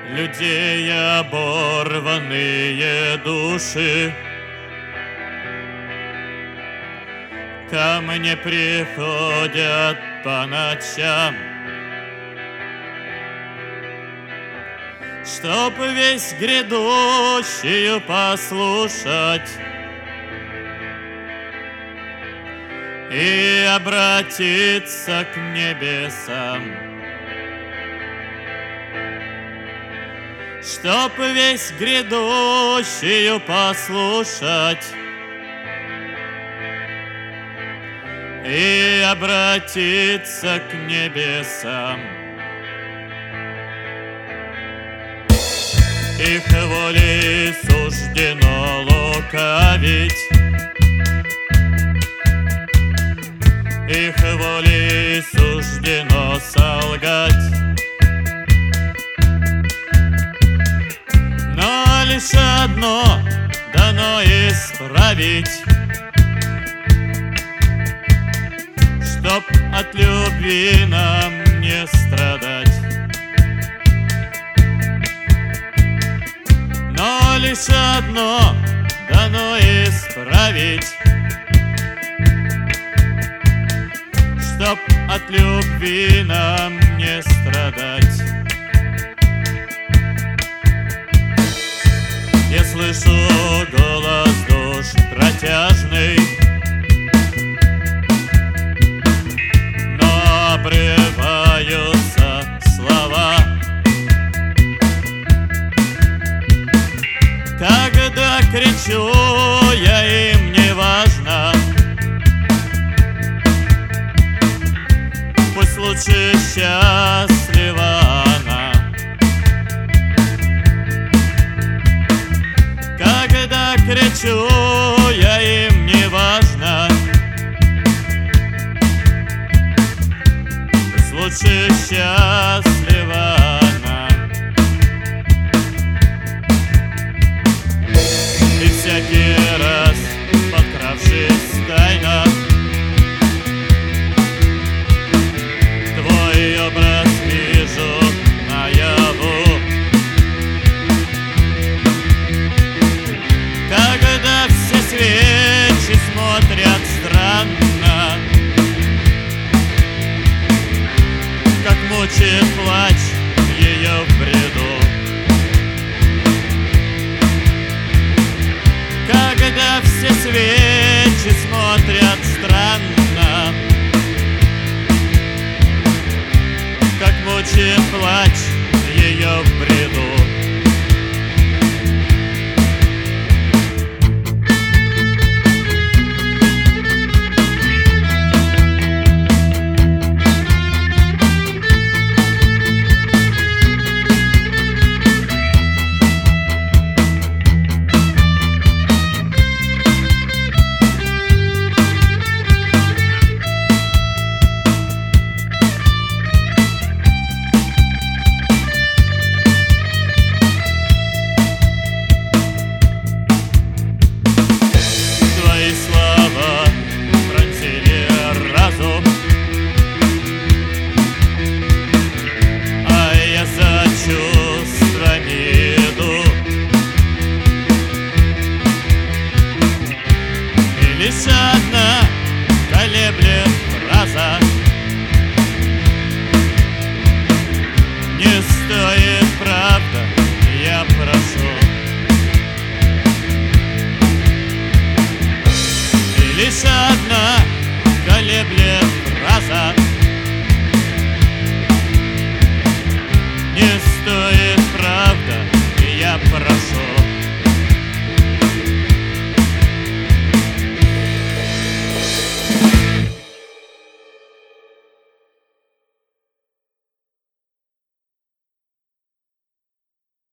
людей оборванные души ко мне приходят по ночам, чтоб весь грядущую послушать и обратиться к небесам, чтоб весь грядущую послушать и обратиться к небесам. Их волей суждено лукавить, их волей суждено солгать, но лишь одно дано исправить, чтоб от любви нам не страдать. Но лишь одно дано исправить, чтоб от любви нам не страдать. Я слышу голос душ протяжный, но обрываются слова, когда кричу я, им не важно. Пусть лучше счастлива она. Когда кричу я, им не важно. Пусть лучше счастлива она. И всякий раз, подкравшись тайно, твой образ вижу наяву. Когда все свечи смотрят странно, как мучает плач ее в бреду. Когда все свечи смотрят странно, как мучает плач ее в бреду. Лишь одна колеблет фраза: не стоит, правда, я прошу. И лишь одна колеблет фраза: не стоит, правда, я прошу.